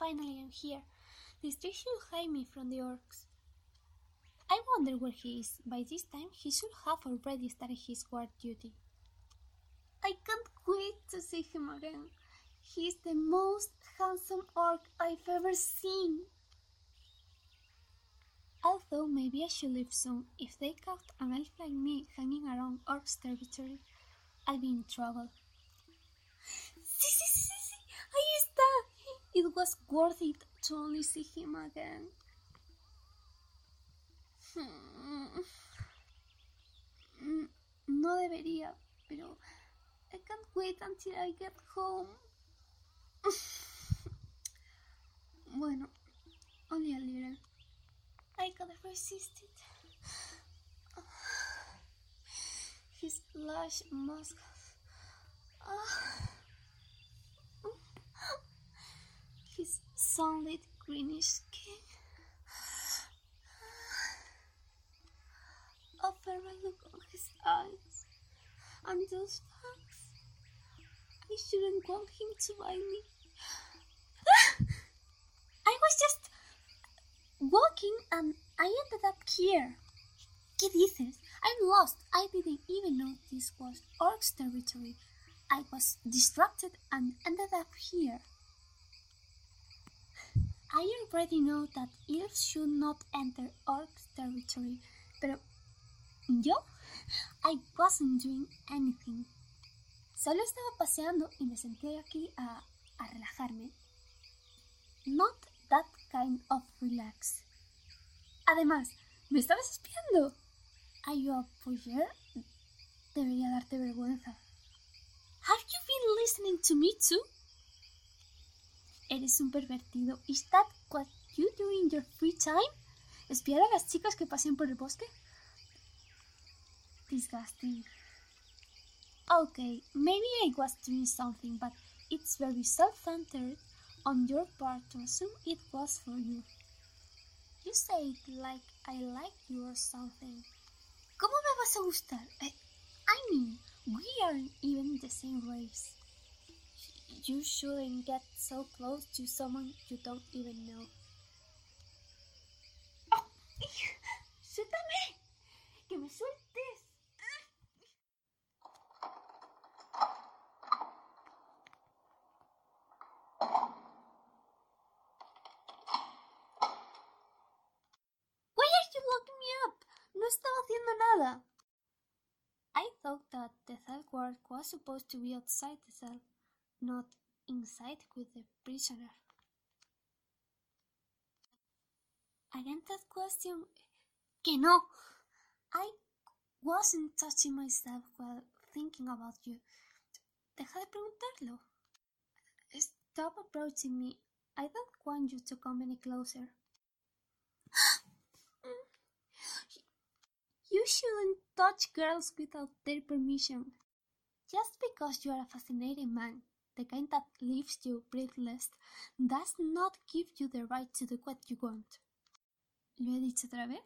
finally I'm here. This tree should hide me from the orcs. I wonder where he is. By this time, he should have already started his guard duty. I can't wait to see him again. He's the most handsome orc I've ever seen. Although maybe I should leave soon. If they caught an elf like me hanging around orcs' territory, I'll be in trouble. Sí, ahí está. It was worth it to only see him again. No debería, pero I can't wait until I get home. Bueno, only a little. I can't resist it. His lush muscles. His sunlit greenish skin. A farewell look on his eyes. And those fangs. I shouldn't want him to bite me. I was just walking and I ended up here. ¿Qué dices? I'm lost. I didn't even know this was Orc's territory. I was distracted and ended up here. I already know that elves should not enter Orc's territory, pero yo, I wasn't doing anything. Solo estaba paseando y me senté aquí a relajarme. Not that kind of relax. Además, ¿me estabas espiando? ¿Are you a voyeur? Debería darte vergüenza. Have you been listening to me too? Eres un pervertido. Is that what you do in your free time? ¿Espiar a las chicas que pasean por el bosque? Disgusting. Okay, maybe I was doing something, but it's very self-centered on your part to assume it was for you. You say it like I like you or something. ¿Cómo me vas a gustar? I mean, we aren't even the same race. You shouldn't get so close to someone you don't even know. Oh, ¡suéltame! ¡Que me sueltes! Why are you locking me up? No estaba haciendo nada. I thought that the cell guard was supposed to be outside the cell, not inside with the prisoner. Again that question. Que no! I wasn't touching myself while thinking about you. Deja de preguntarlo. Stop approaching me. I don't want you to come any closer. You shouldn't touch girls without their permission. Just because you are a fascinating man, the kind that leaves you breathless, does not give you the right to do what you want. ¿Lo he dicho otra vez?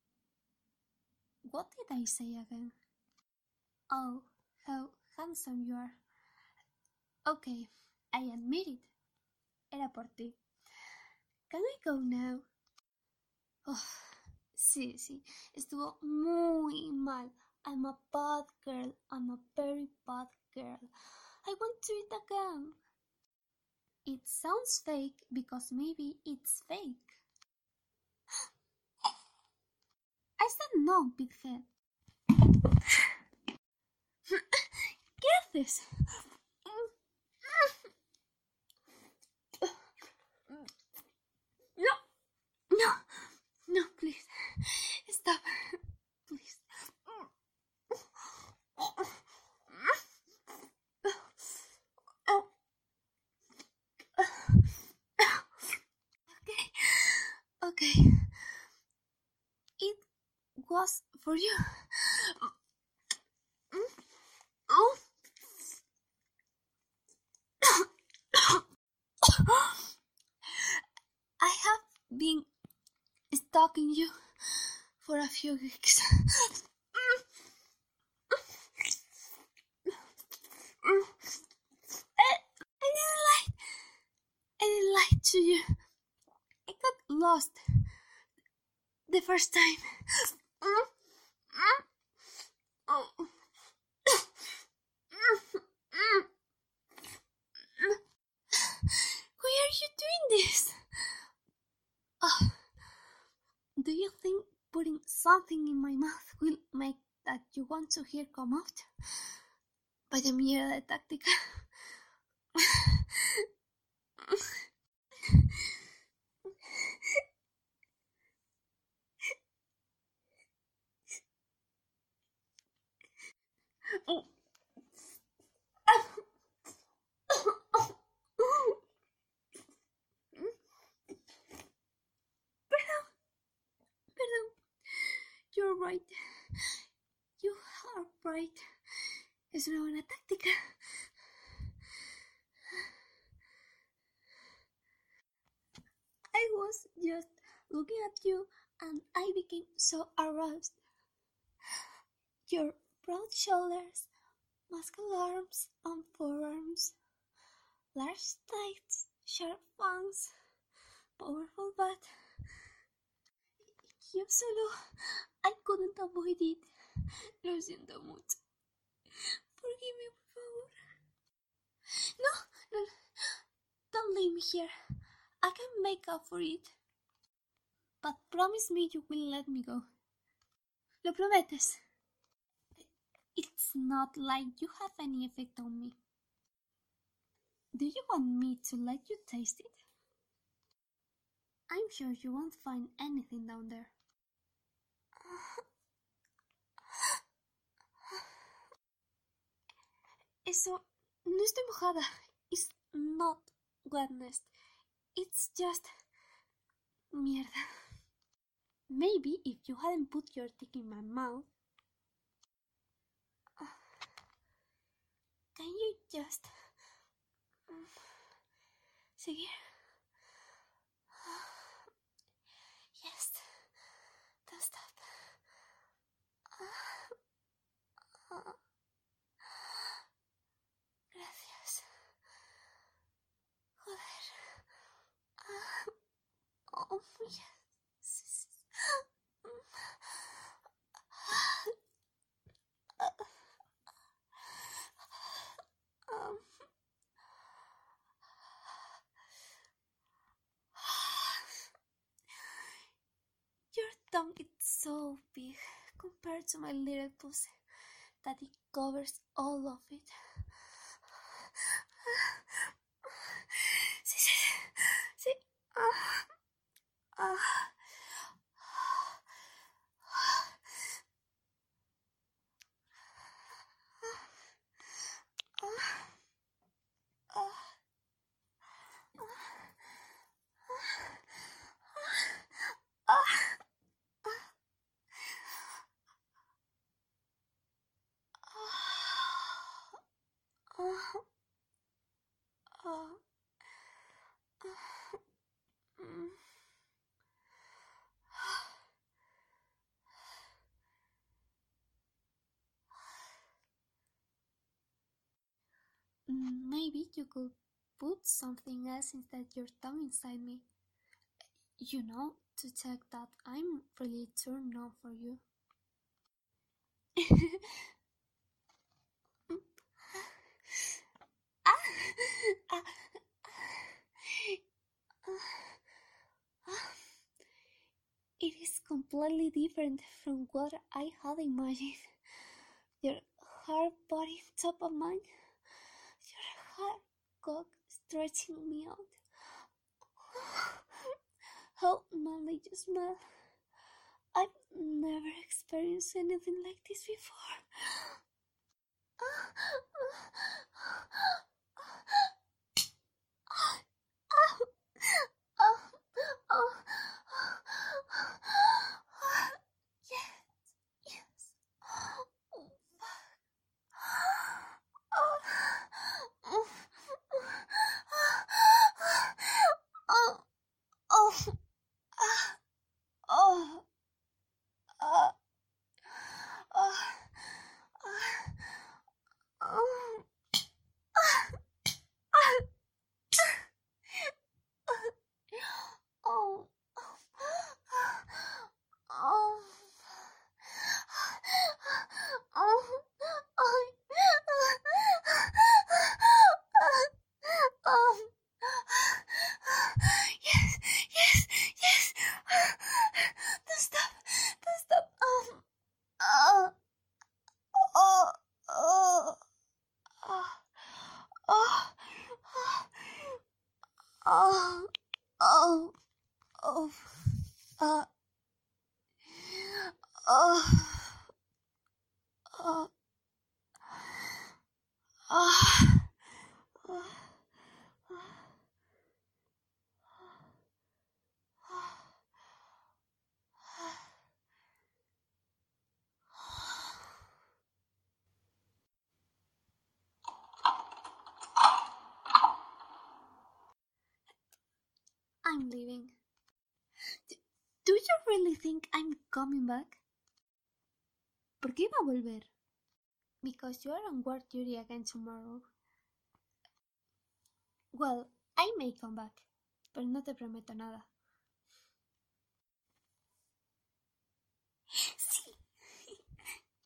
What did I say again? Oh, how handsome you are. Okay, I admit it. Era por ti. Can I go now? Oh, sí, estuvo muy mal. I'm a bad girl. I'm a very bad girl. I want to eat again. It sounds fake because maybe it's fake. I said no, big head. ¿Qué haces? No, please. Stop. Please. Okay. It was for you. I have been stalking you for a few weeks. I didn't lie to you. I got lost the first time. Why are you doing this? Do you think putting something in my mouth will make that you want to hear come out? Vaya mierda de táctica. Perdón. You're right. You are right. Es una buena táctica. I was just looking at you and I became so aroused. Your broad shoulders, muscular arms and forearms, large thighs, sharp fangs, powerful butt. Yo solo, I couldn't avoid it. Lo siento mucho. Forgive me, por favor. No, don't leave me here. I can make up for it. But promise me you will let me go. ¿Lo prometes? It's not like you have any effect on me. Do you want me to let you taste it? I'm sure you won't find anything down there. Eso, no estoy mojada. It's not wetness. It's just mierda. Maybe if you hadn't put your dick in my mouth. Can you just seguir? Yes, don't stop. Gracias. Joder. Oh, yes. Your tongue is so big compared to my little pussy that it covers all of it. Sí. Maybe you could put something else instead your tongue inside me. You know, to check that I'm really turned on for you. It is completely different from what I had imagined. Your hard body on top of mine. Your hard cock stretching me out. How manly you smell. I've never experienced anything like this before. Yes. Oh, oh, oh, uh, oh, oh, oh, oh. I'm leaving. Do you really think I'm coming back? ¿Por qué iba a volver? Because you are on guard duty again tomorrow. Well, I may come back, pero no te prometo nada.